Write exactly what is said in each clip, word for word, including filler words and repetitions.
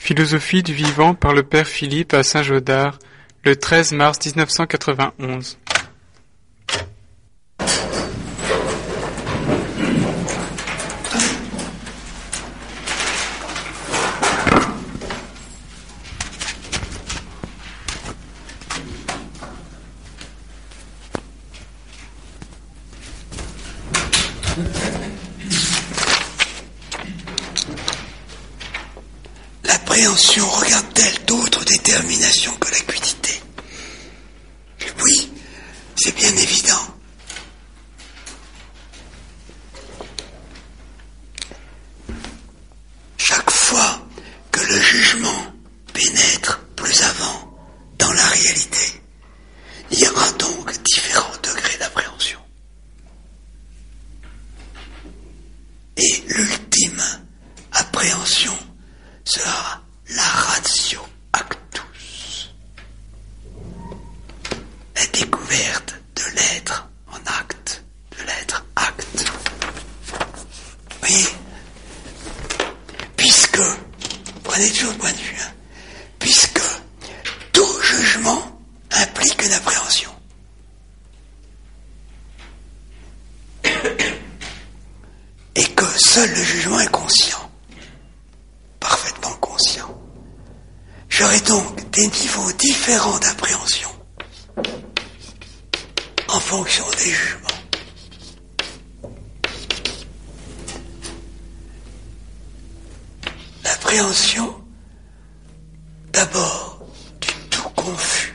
Philosophie du vivant par le père Philippe à Saint-Gaudard, le treize mars mille neuf cent quatre-vingt-onze. L'appréhension regarde-t-elle d'autres déterminations que la quiddité? Oui, c'est bien évident. Chaque fois que le jugement pénètre plus avant dans la réalité, il y aura donc différents degrés d'appréhension. Et l'ultime appréhension sera la ratio actus, la découverte de l'être en acte, de l'être acte. Oui, puisque, prenez toujours le point de vue, hein, puisque tout jugement implique une appréhension. Et que seul le jugement est conscient, parfaitement conscient. J'aurai donc des niveaux différents d'appréhension en fonction des jugements. L'appréhension, d'abord, du tout confus.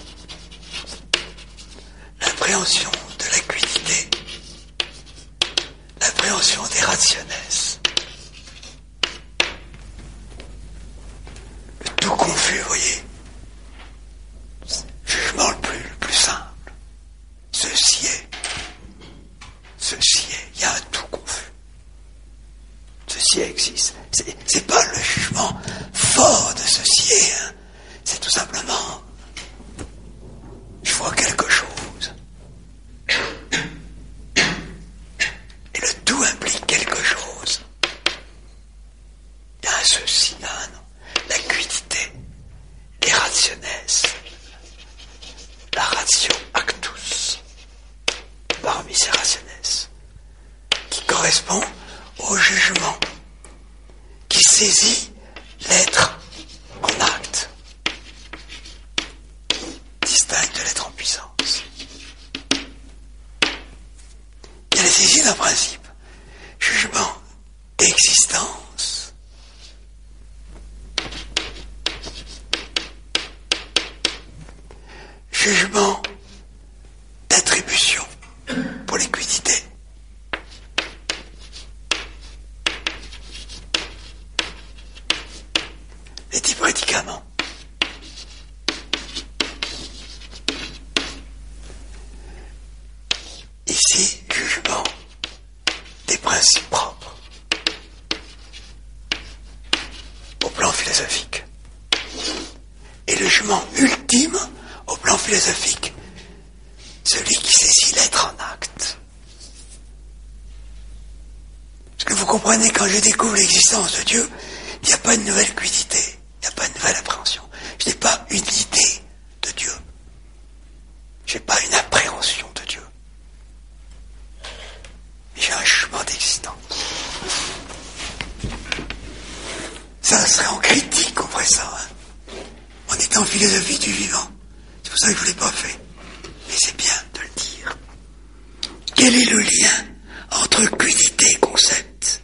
L'appréhension de la quiddité. L'appréhension des rationnes. Le tout confus, vous voyez. Jugement le plus, le plus simple. Ceci est. Ceci est. Il y a un tout confus. Ceci existe. C'est, c'est pas le jugement fort de ceci est. Hein. C'est tout simplement. Je vois quelque chose. Et le tout implique quelque chose. Il y a un ceci, il y a un non. La quiddité, les rationnes, la ratio actus, parmi ces rationnes, qui correspond au jugement, qui saisit l'être en acte, distinct de l'être en puissance. Il y a la saisie d'un principe, jugement d'existence, jugement d'attribution pour les quiddités. Les dix prédicaments. Ici, jugement des principes propres au plan philosophique. Et le jugement ultime au plan philosophique, celui qui saisit l'être en acte. Parce que vous comprenez, quand je découvre l'existence de Dieu, il n'y a pas de nouvelle quiddité, il n'y a pas de nouvelle appréhension. Je n'ai pas une idée de Dieu. Je n'ai pas une appréhension de Dieu. Mais j'ai un jugement d'existence. Ça serait en critique, on ferait ça. Hein. On est en philosophie du vivant. C'est pour ça que je ne l'ai pas fait. Mais c'est bien de le dire. Quel est le lien entre quiddité et concept?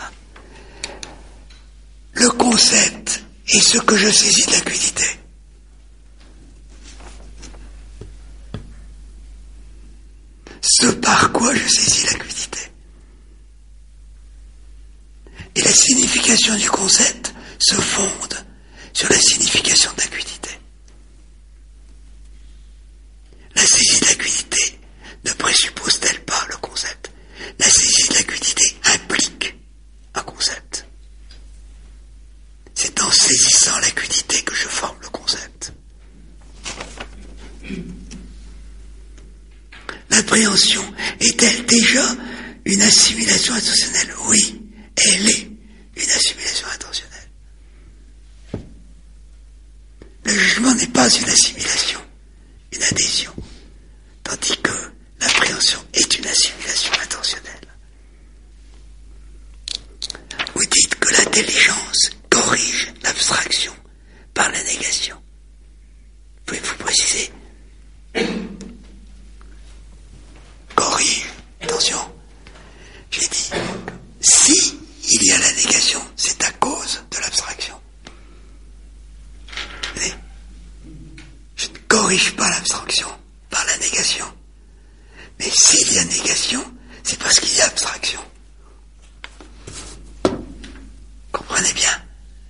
Le concept est ce que je saisis de la quiddité. Ce par quoi je saisis la quiddité. Et la signification du concept se fonde sur la signification de la quiddité. La saisie de la quiddité ne présuppose-t-elle pas le concept? La saisie de la quiddité implique un concept. C'est en saisissant la quiddité que je forme le concept. L'appréhension est-elle déjà une assimilation intentionnelle? Oui, elle est une assimilation intentionnelle. jugement n'est pas une assimilation, une adhésion, tandis que l'appréhension est une assimilation intentionnelle. Vous dites que l'intelligence corrige l'abstraction par la négation. Pouvez-vous préciser? Corrige, attention, j'ai dit, si il y a la négation, c'est à cause de l'abstraction. Mais je ne corrige pas l'abstraction par la négation. Mais s'il y a négation, c'est parce qu'il y a abstraction. Comprenez bien.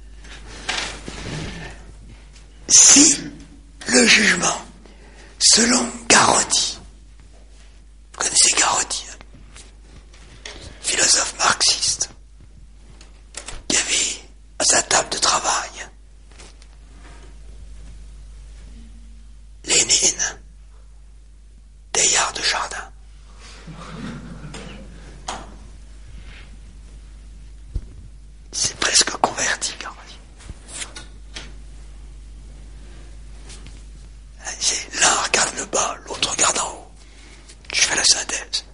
Si le jugement, selon Garotti, vous connaissez Garotti, hein, philosophe marxiste, qui avait à sa table de travail Lénine, Teilhard de Chardin. C'est presque converti, Garotti. L'un regarde le bas, l'autre regarde en haut. Je fais la synthèse.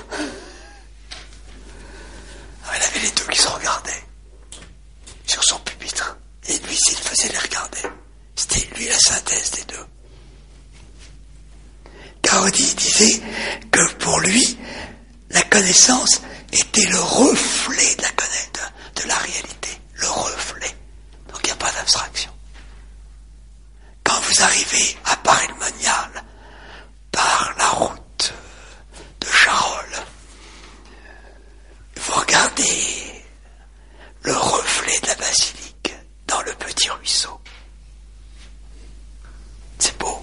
Alors, il avait les deux qui se regardaient sur son pupitre. Et lui, s'il faisait les regarder, c'était lui la synthèse des deux. Gaudi disait que pour lui, la connaissance était le reflet de la, de, de la réalité. Le reflet. Donc il n'y a pas d'abstraction. Quand vous arrivez à Paray-le-Monial, par la route de Charolles, vous regardez le reflet de la basilique dans le petit ruisseau. C'est beau.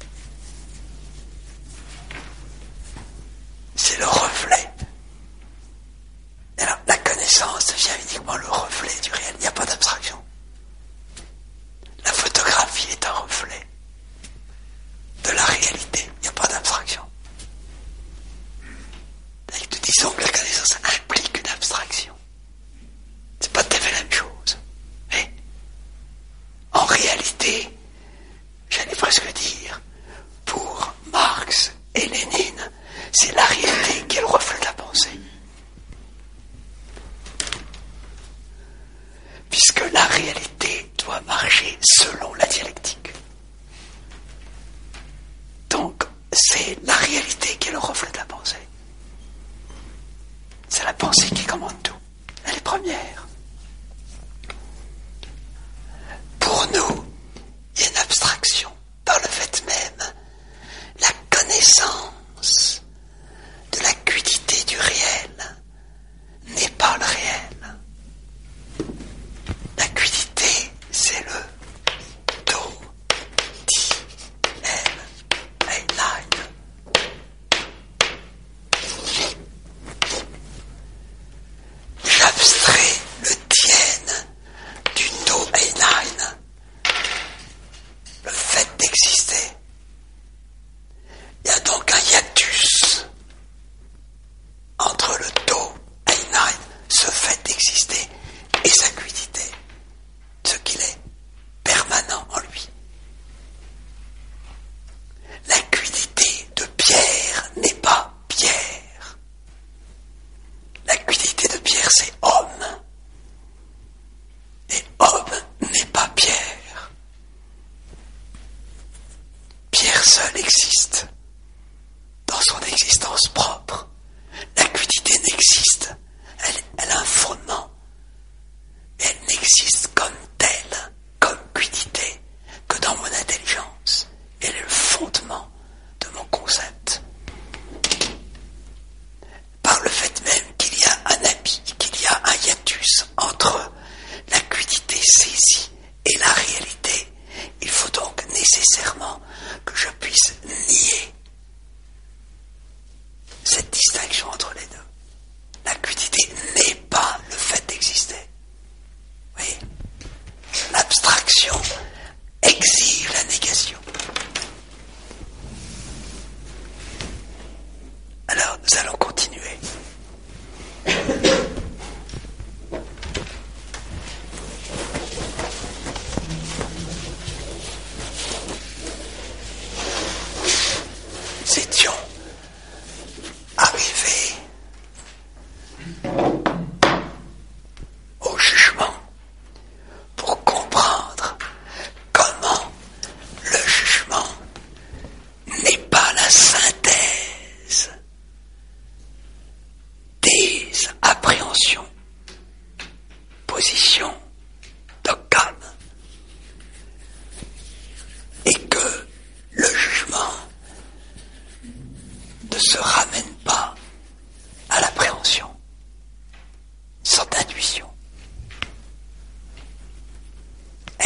C'est le reflet. Alors, la connaissance devient uniquement le reflet du réel. Il n'y a pas d'abstraction. La photographie est un reflet de la réalité. Il n'y a pas d'abstraction. Nous disons que la connaissance implique une abstraction. C'est pas tout à fait la même chose. Mais, en réalité, j'allais presque dire, pour Marx et Lénine, c'est la réalité qui est le reflet de la pensée. Puisque la réalité doit marcher selon la dialectique. Donc, c'est la réalité qui est le reflet de la pensée. C'est la pensée qui commande tout. Elle est première. Pour nous, il y a une abstraction par le fait même. La connaissance de la quiddité du réel n'est pas le réel. La quiddité, c'est le do, di, el, einlein. J'abstrais le tien du do einlein, le fait d'exister. Il y a donc un hiatus entre le do einlein, ce fait d'exister, et sa quiddité, ce qu'il est, permanent en lui. La quiddité de Pierre n'est pas Pierre. La quiddité de Pierre, c'est homme. Et homme n'est pas Pierre. Pierre seul existe dans son existence propre. La quiddité n'existe. Elle, elle a un fondement. Elle n'existe comme telle, comme quiddité, que dans mon intelligence. Elle est le fondement de mon concept. Par le fait même qu'il y a un habit, qu'il y a un hiatus entre la quiddité saisie et la réalité, il faut donc nécessairement que je puisse nier cette distinction entre les deux. La quiddité n'est pas le fait d'exister. Oui. L'abstraction exige la négation. Alors, nous allons continuer.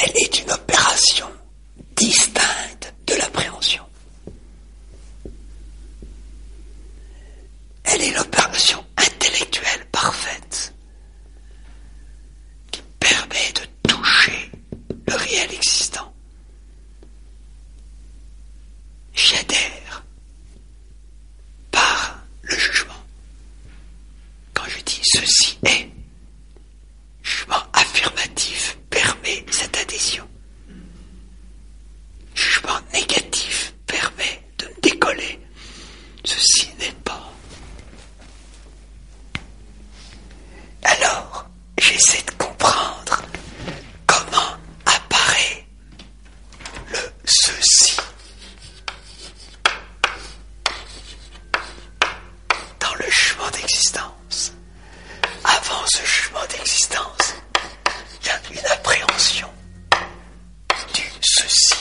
elle est une opération distincte de l'appréhension. Elle est l'opération intellectuelle parfaite qui permet de toucher le réel existant. J'y adhère par le jugement. Quand je dis ceci est, jugement affirmatif permet cette adhésion. Jugement négatif permet de me décoller. Ceci n'est pas. Alors, j'essaie de comprendre comment apparaît le ceci. Dans le jugement d'existence. Avant ce jugement d'existence, il y a une appréhension du ceci.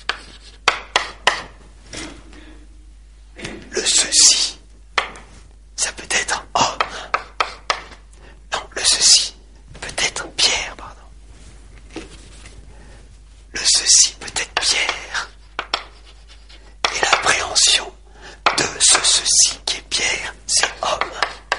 Le ceci, ça peut être homme. Non, le ceci peut être Pierre, pardon. Le ceci peut être Pierre. Et l'appréhension de ce ceci qui est Pierre, c'est homme.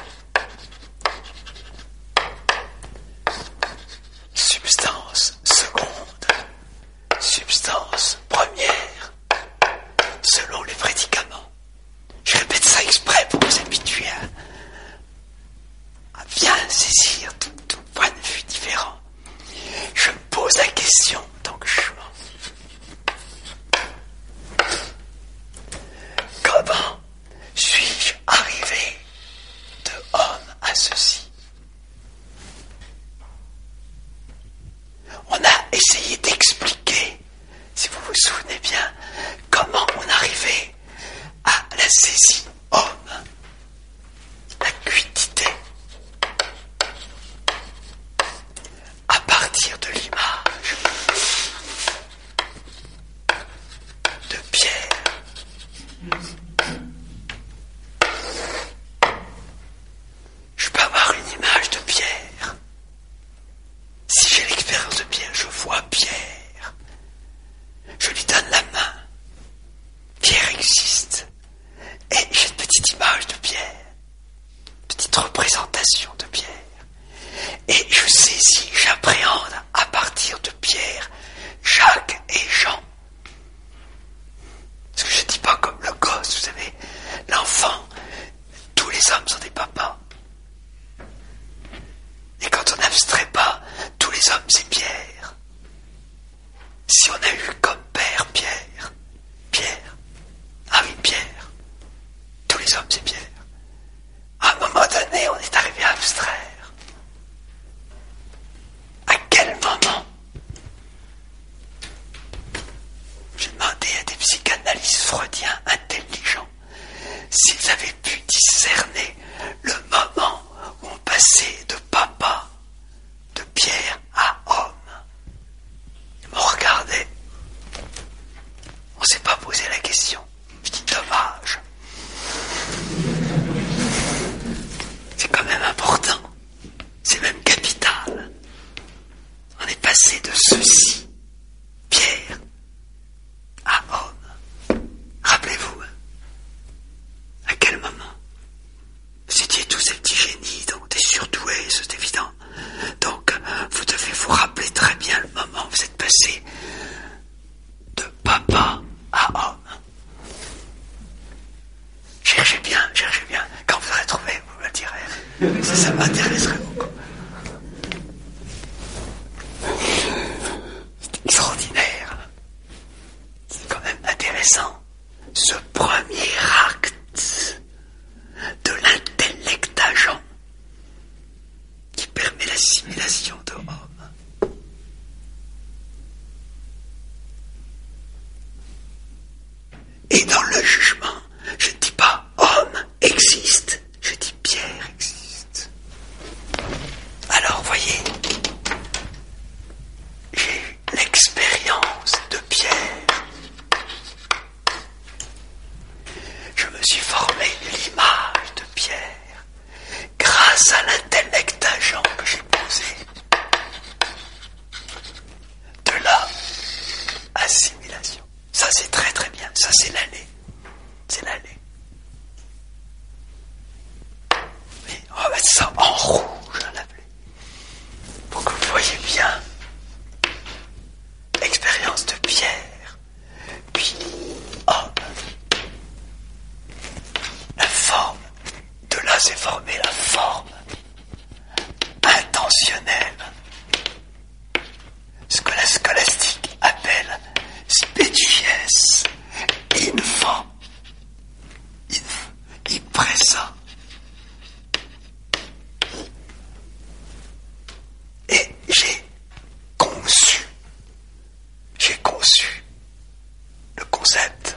Substance seconde, substance première, selon les prédicaments. Je répète ça exprès pour vous habituer à, à bien saisir tout, tout point de vue différent. Je me pose la question, donc je comment suis-je arrivé de homme à ceci? On a essayé d'expliquer, si vous vous souvenez bien, comment on arrivait à la saisie homme, la quiddité, à partir de l'image de Pierre. Je peux avoir une image de Pierre. Si j'ai l'expérience de Pierre, je vois Pierre. Je lui donne la main. Pierre existe. Et j'ai une petite image de Pierre. Petite représentation de Pierre. Et je saisis, j'appréhende à partir de Pierre, Jacques et Jean. Parce que je ne dis pas comme le gosse, vous savez, l'enfant, tous les hommes sont des papas. Et quand on n'abstrait pas, tous les hommes c'est Pierre. Si on a eu comme père Pierre, Pierre, ah oui Pierre, tous les hommes c'est Pierre. À un moment donné, on est arrivé à abstraire. À quel moment? J'ai demandé à des psychanalystes freudiens intelligents s'ils avaient pu discerner le moment où on passait de papa, de Pierre à homme. Ils m'ont regardé. On ne s'est pas posé la question. Je dis dommage. C'est quand même important. C'est même capital. On est passé de ceci, Pierre, à homme. Rappelez-vous, à quel moment? Vous étiez tous ces petits génies, donc des surdoués, c'est évident. Donc, vous devez vous rappeler très bien le moment où vous êtes passé de papa à homme. Cherchez bien, cherchez bien. Quand vous aurez trouvé, vous me le direz. Ça, ça m'intéresserait beaucoup. C'est extraordinaire. C'est quand même intéressant. Ce premier acte de l'intellect agent qui permet l'assimilation de homme. Et dans le jugement, je ne dis pas homme existe, je dis Pierre existe. Alors voyez, j'ai eu l'expérience de Pierre. Je me suis formé l'image de Pierre grâce à l'intellect agent que j'ai posé. De là, concept.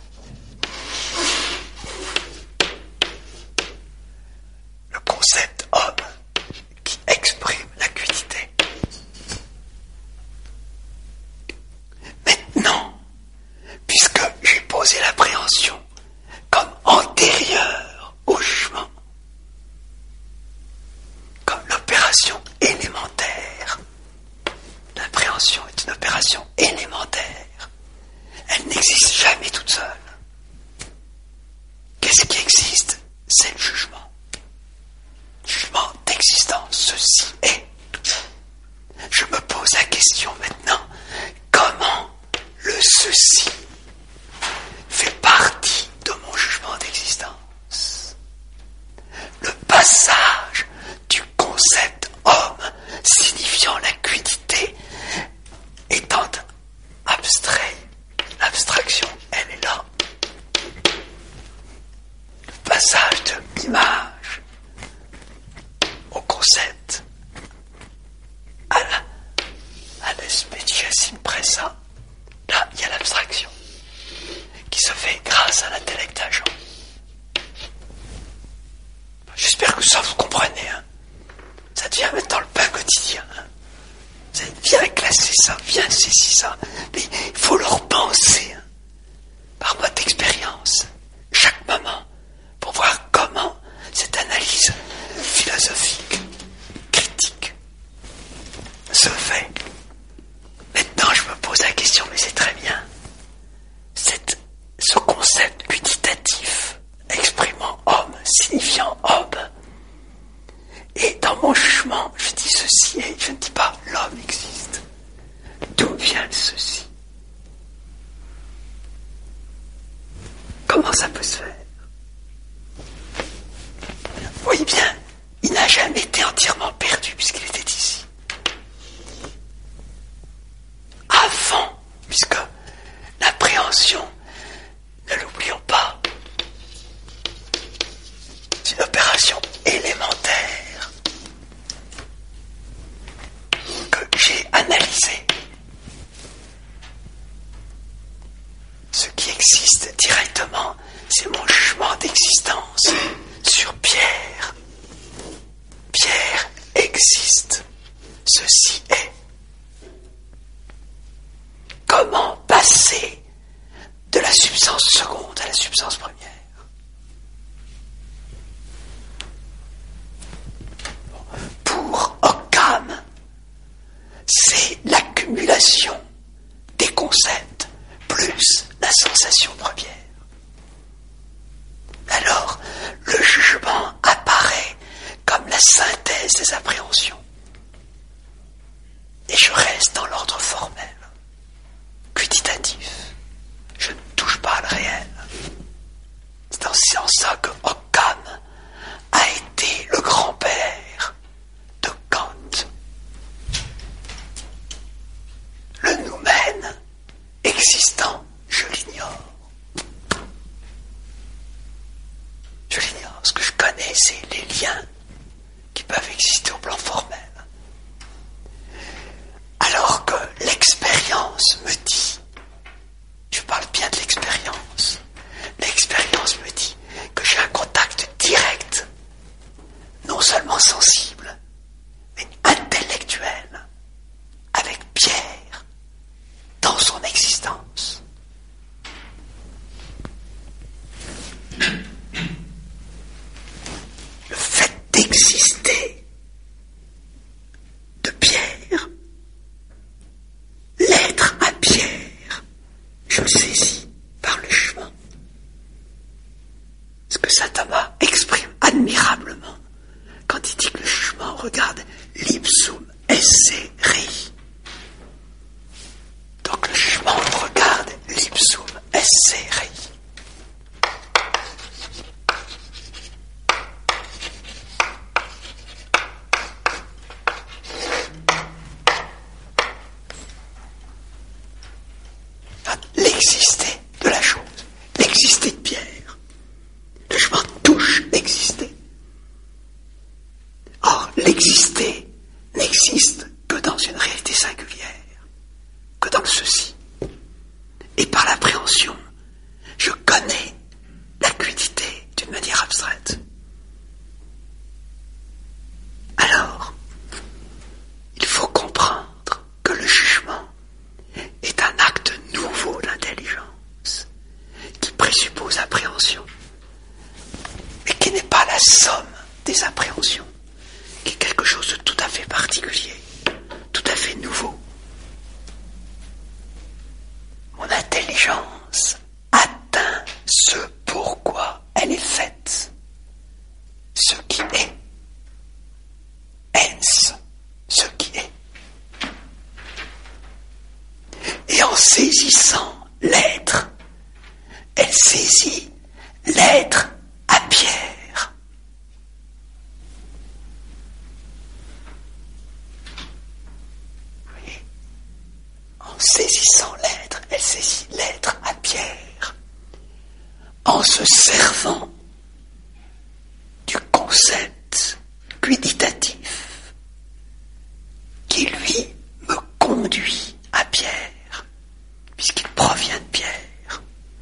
Le concept homme qui exprime la quiddité. Maintenant, puisque j'ai posé l'appréhension comme antérieure au jugement, comme l'opération élémentaire, l'appréhension est une opération élémentaire, elle n'existe jamais toute seule. Qu'est-ce qui existe? C'est le jugement. Jugement d'existence, ceci est. Je me pose la question maintenant, comment le ceci fait partie de mon jugement d'existence? Le passage du concept homme signifiant la quiddité étant abstrait, l'abstraction, elle est là. Le passage de l'image au concept, à la, à l'especias impressa, là il y a l'abstraction qui se fait grâce à l'intellect agent. J'espère que ça vous comprenez, hein. Ça devient maintenant le pain quotidien, hein. Vous allez bien classer ça, bien saisir ça, mais il faut le repenser, hein, par votre expérience, chaque moment, pour voir comment cette analyse philosophique, critique, se fait. Maintenant, je me pose la question, mais c'est très bien. Cette, ce concept quantitatif, exprimant homme, signifiant homme, et dans mon jugement, je dis ceci, et je ne dis pas l'homme existe. D'où vient ceci? Comment ça peut se faire? Vous voyez bien, il n'a jamais été entièrement perdu puisqu'il était ici. Avant, puisque l'appréhension, ne l'oublions pas, c'est une opération élémentaire que j'ai analysée. Ce qui existe directement, c'est mon jugement d'existence sur Pierre. Pierre existe. Ceci est. Comment passer de la substance seconde à la substance première? Pour Occam, c'est l'accumulation des concepts plus la sensation première. Alors, le jugement apparaît comme la synthèse des appréhensions. Et je reste dans l'ordre formel, quantitatif. Je ne touche pas le réel. C'est en ça que Occam a été le grand-père de Kant. Le noumen existant, je l'ignore. Je l'ignore. Ce que je connais, c'est les liens qui peuvent exister au plan formel. Alors que l'expérience me dit, je parle bien de l'expérience, l'expérience me dit que j'ai un contact direct, non seulement sensible, mais intellectuel, avec Pierre, dans son existence. Le fait d'exister de Pierre, l'être à Pierre, je le saisis par le jugement. Ce que saint Thomas exprime admirablement quand il dit que le jugement regarde l'ipsum esse rei. Donc le jugement regarde l'ipsum esse rei. L'exister de la chose, l'exister de Pierre. Le jugement touche l'exister. Or, l'exister n'existe que dans une réalité singulière, que dans le ceci. Et par l'appréhension, Et en saisissant l'être, elle saisit l'être à Pierre. Vous voyez ? En saisissant l'être, elle saisit l'être à Pierre. En se servant du concept quiditatif qui, lui, me conduit à Pierre, puisqu'il provient de Pierre.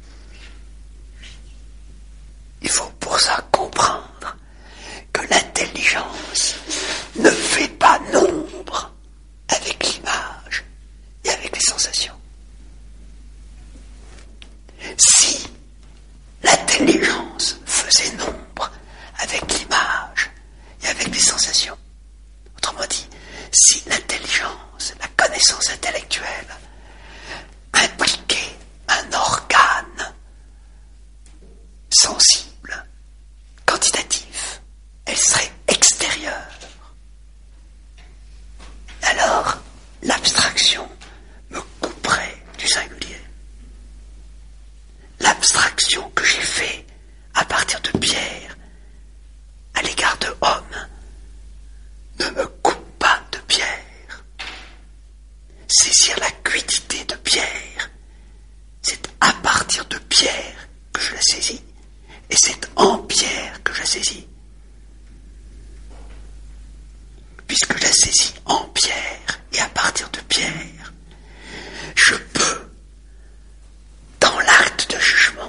Il faut pour ça comprendre que l'intelligence ne fait pas nombre avec l'image et avec les sensations. Si l'intelligence faisait nombre avec l'image et avec les sensations, autrement dit, si l'intelligence, la connaissance intellectuelle impliquait un organe sensible, quantitatif, elle serait extérieure. Alors, l'abstraction me couperait du singulier. L'abstraction que j'ai faite à partir de Pierre à l'égard de homme ne me coupe pas de Pierre. Saisir la quiddité de Pierre, c'est à partir de Pierre que je la saisis, et c'est en Pierre que je la saisis. Puisque je la saisis en Pierre et à partir de Pierre, je peux, dans l'acte de jugement,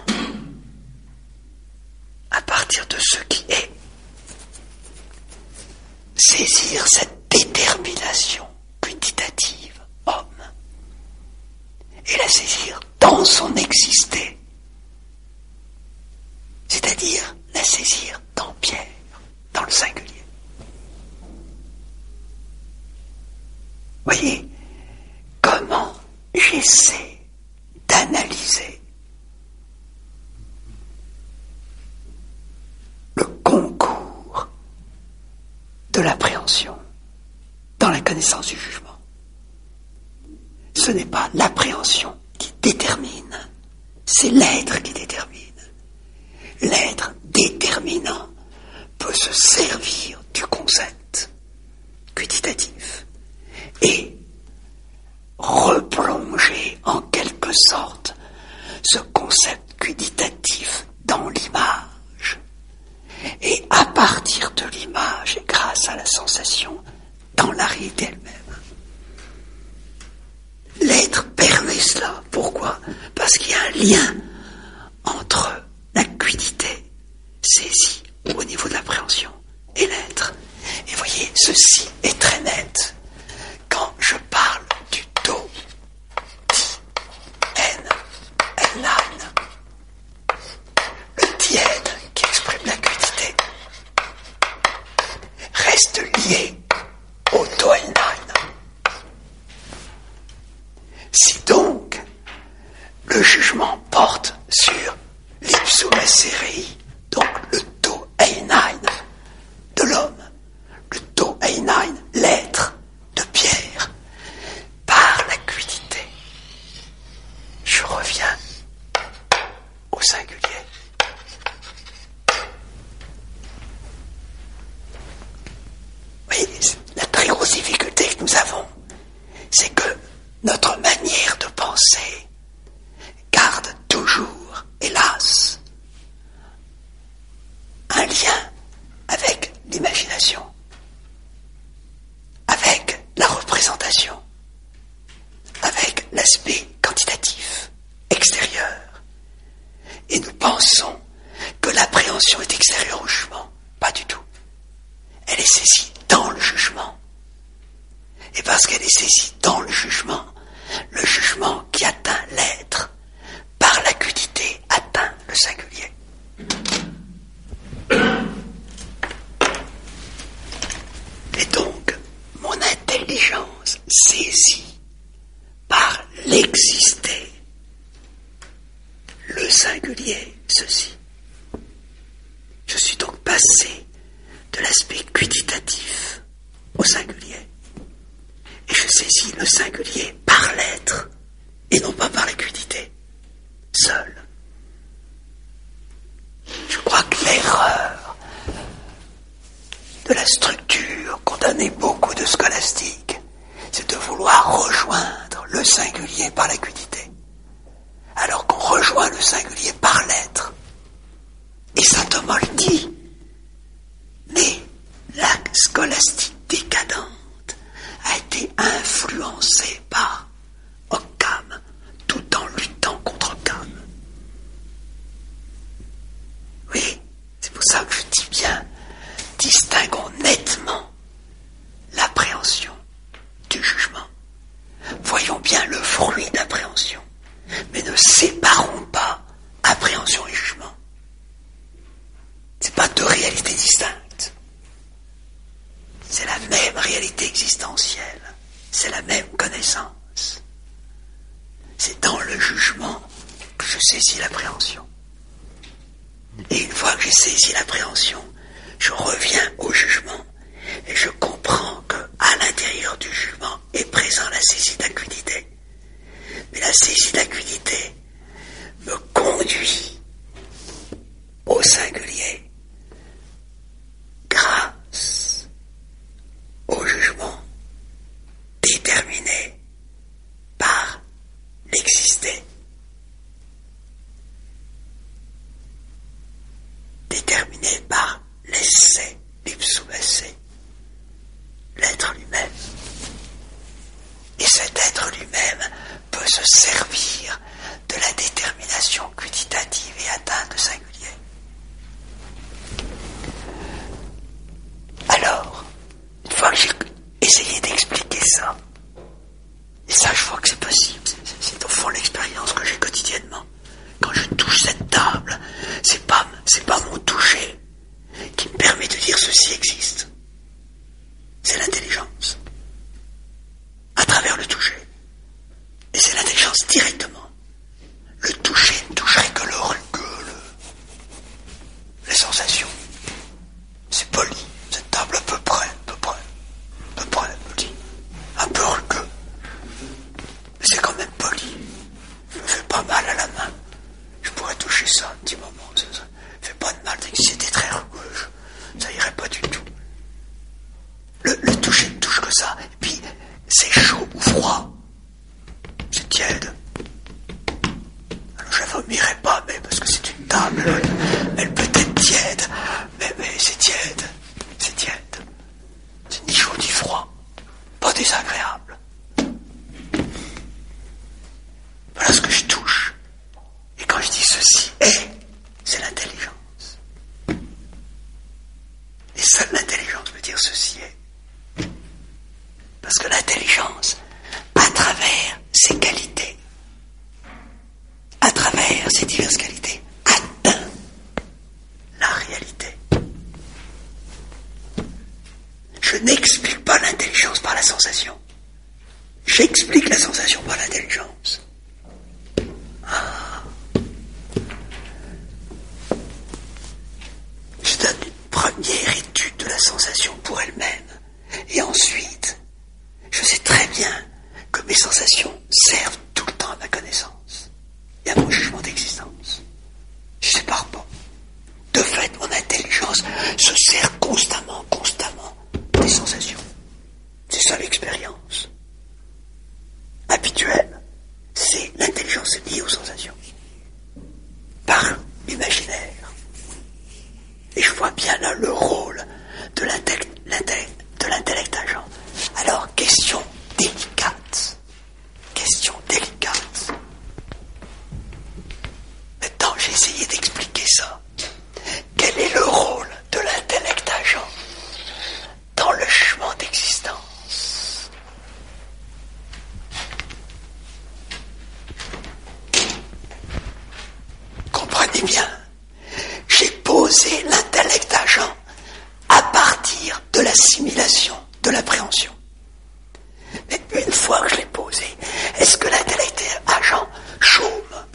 à partir de ce qui est, saisir cette détermination quantitative, homme, et la saisir dans son existé, c'est-à-dire la saisir dans Pierre, dans le singulier. Voyez comment j'essaie d'analyser le concours de l'appréhension dans la connaissance du jugement. Ce n'est pas l'appréhension qui détermine, c'est l'être qui détermine. L'être déterminant peut se servir du concept quantitatif et replonger en quelque sorte ce concept quantitatif dans l'image. Et à partir de l'image et grâce à la sensation, dans la réalité elle-même. L'être permet cela. Pourquoi ? Parce qu'il y a un lien entre la quiddité saisie au niveau de l'appréhension et l'être. Et voyez, ceci est très net. Quand je parle du do, di, n, n, le diène qui exprime la quiddité reste lié au do, n. Si donc le jugement porte sur l'ipsum serei, donc le do einein de l'homme, le do einein, l'être de Pierre, par la quiddité, je reviens au singulier. Oui, la très grosse difficulté que nous avons, c'est que notre manière de penser garde toujours, hélas, un lien avec l'imagination, avec la représentation, avec l'aspect quantitatif, extérieur. Et nous pensons que l'appréhension est extérieure au jugement. Pas du tout. Elle est saisie dans le jugement. Et parce qu'elle est saisie dans le jugement, le jugement qui atteint l'être, par la quiddité, atteint le singulier. Et donc, mon intelligence saisit par l'exister le singulier, ceci. Je suis donc passé de l'aspect quantitatif au singulier. Et je saisis le singulier par l'être de la structure qu'ont donné beaucoup de scolastiques, c'est de vouloir rejoindre le singulier par la quidité, alors qu'on rejoint le singulier par l'être. Et saint Thomas le dit, mais la scolastique décadente a été influencée par Occam, tout en luttant contre Occam. Oui, c'est pour ça que je dis bien, distinguons nettement l'appréhension du jugement. Voyons bien le fruit d'appréhension, mais ne séparons pas appréhension et jugement. C'est pas deux réalités distinctes. C'est la même réalité existentielle. C'est la même connaissance. C'est dans le jugement que je saisis l'appréhension. Et une fois que j'ai saisi l'appréhension, je reviens au jugement et je comprends que à l'intérieur du jugement est présent la saisie d'acuité. Mais la saisie d'acuité me conduit au singulier grâce au jugement déterminé par l'exister, déterminé par l'essai, l'ipsum esse, l'être lui-même. Et cet être lui-même peut se servir de la détermination quantitative et atteinte de singulier. Alors, une fois que j'ai essayé d'expliquer ça, et ça je vois que c'est possible, c'est, c'est au fond l'expérience que j'ai quotidiennement. Quand je touche cette table, c'est pas, c'est pas mon toucher qui me permet de dire ceci existe. C'est l'intelligence. À travers le toucher. Et c'est l'intelligence directement. Le toucher ne toucherait que le rugueux, le, les sensations. C'est poli. Cette table à peu près, à peu près, à peu près, me dit. Un peu rugueux. Mais c'est quand même poli. Je me fais pas mal à la main. Je pourrais toucher ça un petit moment. Ça, ça fait pas de mal. Si c'était très rugueux, je, ça irait pas du tout. Le, le toucher ne touche que ça. Et puis, c'est chaud ou froid. C'est tiède. Alors, je ne vomirai pas, mais parce que c'est une table. Elle, elle peut être tiède. Mais, mais c'est tiède. C'est tiède. C'est ni chaud ni froid. Pas désagréable. Voilà ce que je touche. Et quand je dis ceci est, c'est l'intelligence. Et seule l'intelligence peut dire ceci est. Parce que l'intelligence, à travers ses qualités, à travers ses diverses qualités, atteint la réalité. Je n'explique pas l'intelligence par la sensation. J'explique la sensation par l'intelligence. Ah. Je donne une première étude de la sensation pour elle-même. Et ensuite, je sais très bien que mes sensations servent tout le temps à ma connaissance et à mon jugement d'existence. Je ne sépare pas. De fait, mon intelligence se sert constamment, constamment des sensations. C'est ça l'expérience habituelle. C'est l'intelligence liée aux sensations. Par l'imaginaire. Et je vois bien là le rôle de l'intellect, l'intellect, de l'intellect agent. Alors, question délicate. Question délicate. Maintenant, j'ai essayé d'expliquer ça. Quel est le rôle de l'intellect agent dans le jugement d'existence? Comprenez bien, j'ai posé l'intellect agent à partir de l'assimilation, de l'appréhension. Mais une fois que je l'ai posé, est-ce que l'intellect agent chôme?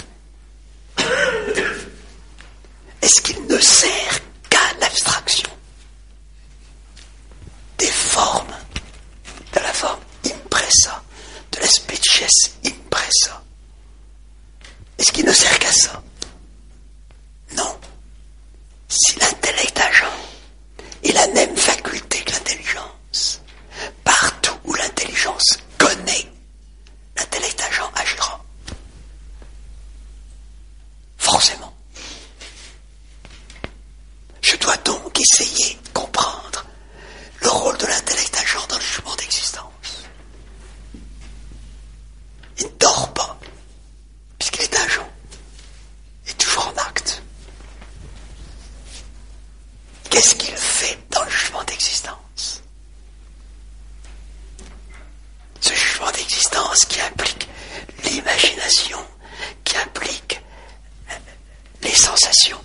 Est-ce qu'il ne sert qu'à l'abstraction des formes, de la forme impressa, de la species impressa? Est-ce qu'il ne sert qu'à ça? Non. Si l'intellect agent est la même faculté qu'est-ce qu'il fait dans le jugement d'existence? Ce jugement d'existence qui implique l'imagination, qui implique les sensations.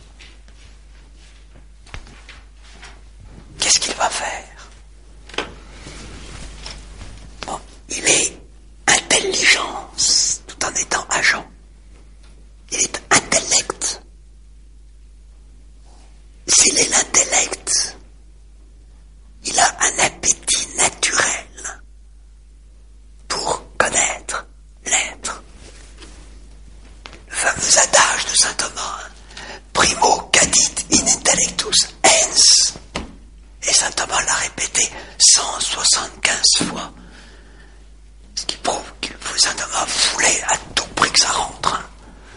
Qu'est-ce qu'il va faire? Bon, il est intelligence tout en étant agent. Il est intellect. S'il est l'intellect, il a un appétit naturel pour connaître l'être. Le fameux adage de saint Thomas, primo cadit in intellectus ens. Et saint Thomas l'a répété cent soixante-quinze fois. Ce qui prouve que saint Thomas voulait à tout prix que ça rentre. Hein.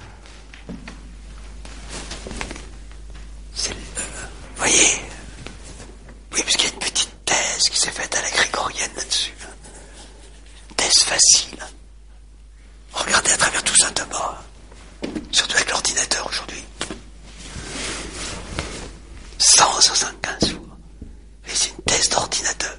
C'est le, euh, vous voyez, oui, parce qu'il y a une petite thèse qui s'est faite à la grégorienne là-dessus. Hein. Thèse facile. Regardez à travers tout saint Thomas, surtout avec l'ordinateur aujourd'hui. cent soixante-quinze fois. Et c'est une thèse d'ordinateur.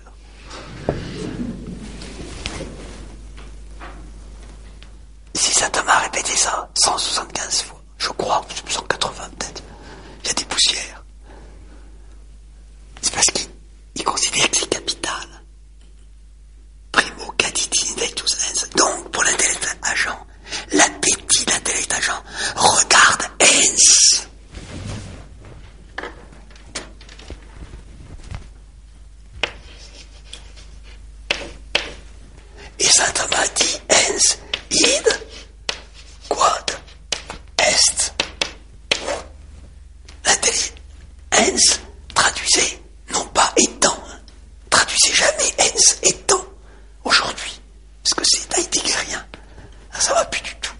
Si saint Thomas a répété ça cent soixante-quinze fois, je crois, cent quatre-vingts peut-être, il y a des poussières. C'est parce qu'il il considère que c'est capital. Primo cadit in intellectus ens. Donc, pour l'intellect agent, l'appétit de l'intellect agent regarde ens. Et saint Thomas dit ens id quod est. L'intelligence. Ens, traduisez, non pas étant. Traduisez jamais ens étant aujourd'hui. Parce que c'est heideggérien. Ça va plus du tout.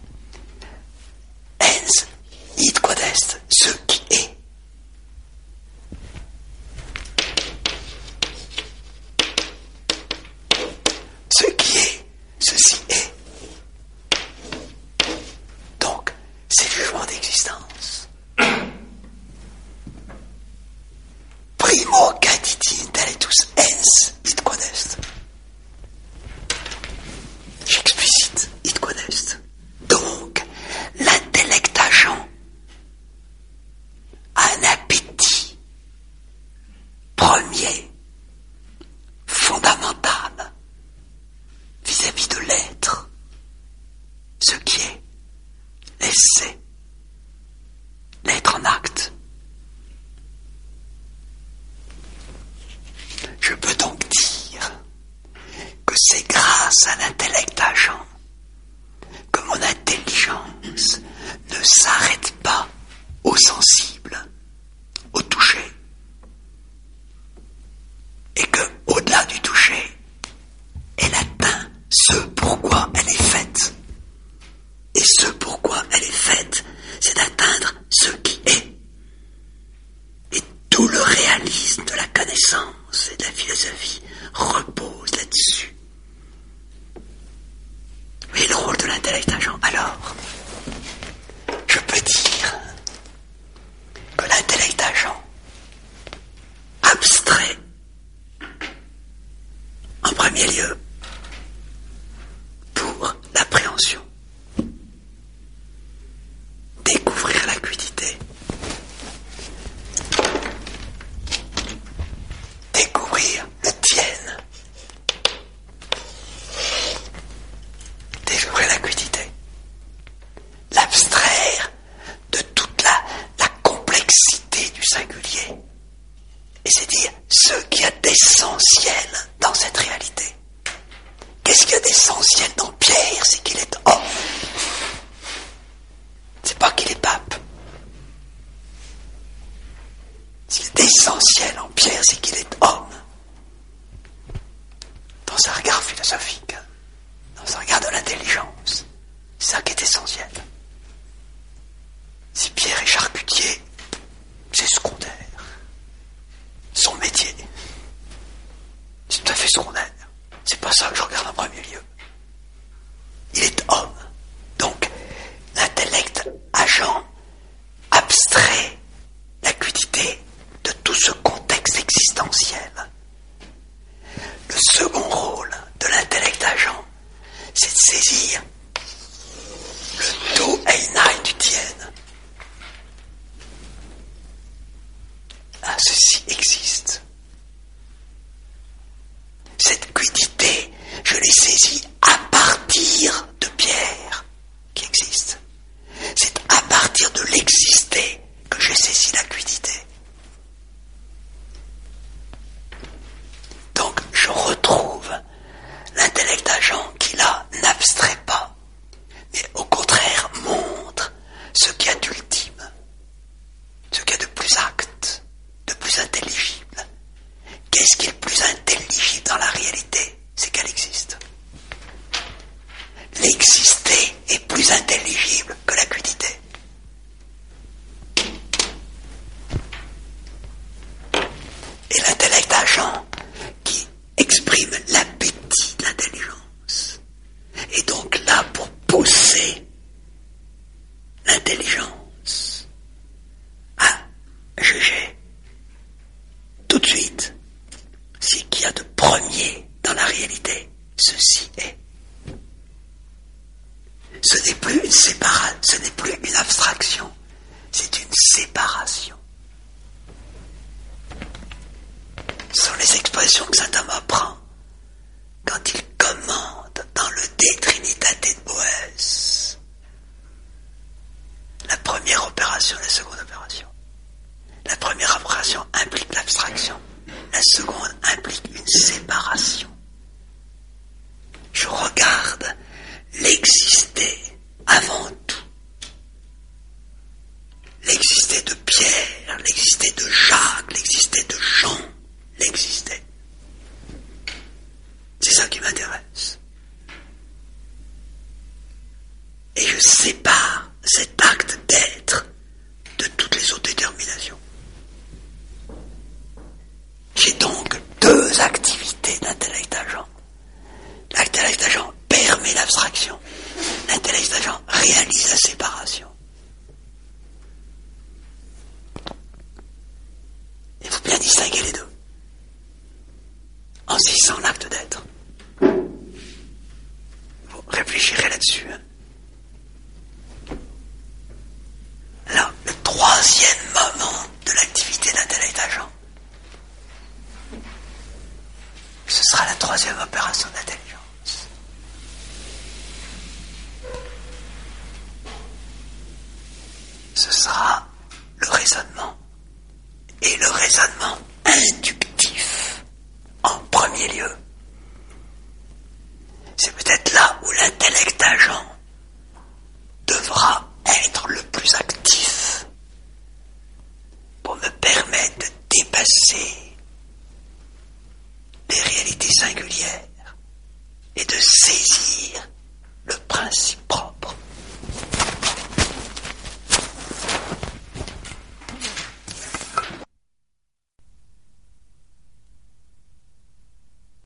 Ens id quod est, ce qui est. Ce qui est, ceci est. Donc, c'est le jugement d'existence. Primo cadit in intellectus ens id quod est. J'explicite id quod est. Donc, l'intellect agent a un appétit premier, fondamental, vis-à-vis de l'être, ce qui est l'essai, l'être en acte. Je peux donc dire que c'est grâce à l'intellect agent que mon intelligence ne s'arrête pas au sensible, au toucher, et que, au-delà du toucher, elle atteint ce pourquoi elle est faite. Et ce pourquoi elle est faite, c'est d'atteindre ce qui est. Et tout le réalisme de la connaissance et de la philosophie repose là-dessus. Vous voyez le rôle de l'intellect agent. Alors, je peux dire que l'intellect agent abstrait, en premier lieu, pour l'appréhension, découvrir l'acuité, découvrir le tienne, découvrir l'acuité, l'abstraire de toute la, la complexité du singulier, et c'est dire ce qu'il y a d'essentiel dans cette réalité. Qu'est-ce qu'il y a d'essentiel dans Pierre? C'est qu'il est homme. C'est pas qu'il est pape. Ce qui est essentiel en Pierre, c'est qu'il est homme. Dans un regard philosophique, dans un regard de l'intelligence, c'est ça qui est essentiel. Si Pierre est charcutier, c'est secondaire. Son métier, c'est tout à fait secondaire. C'est pas ça que je regarde en premier lieu. Il est homme. Donc, l'intellect agent abstrait l'acuité de tout ce contexte intelligible que l'acuité. Et l'intellect agent qui exprime l'appétit de l'intelligence est donc là pour pousser l'intelligence à juger tout de suite ce qu'il y a de premier dans la réalité. Ceci est. Ce n'est plus une séparation, ce n'est plus une abstraction, c'est une séparation. Ce sont les expressions que saint Thomas prend quand il commande dans le De Trinitate de Boèce la première opération et la seconde opération. La première opération implique l'abstraction, la seconde implique une séparation. Je regarde l'exister avant tout. L'exister de Pierre, l'exister de Jacques, l'exister de Jean, l'exister. C'est ça qui m'intéresse. Et je sépare cet acte d'être de toutes les autres déterminations. J'ai donc deux activités d'intellect agent. L'intellect agent permet l'abstraction. L'intellect agent réalise la séparation. Il faut bien distinguer les deux. En saisissant l'acte d'être. Vous réfléchirez là-dessus. Hein. Alors, le troisième moment de l'activité d'intellect agent, ce sera la troisième opération d'intelligence. Ce sera le raisonnement. Et le raisonnement inductif, en premier lieu. C'est peut-être là où l'intellect agent devra être le plus actif pour me permettre de dépasser les réalités singulières et de saisir le principe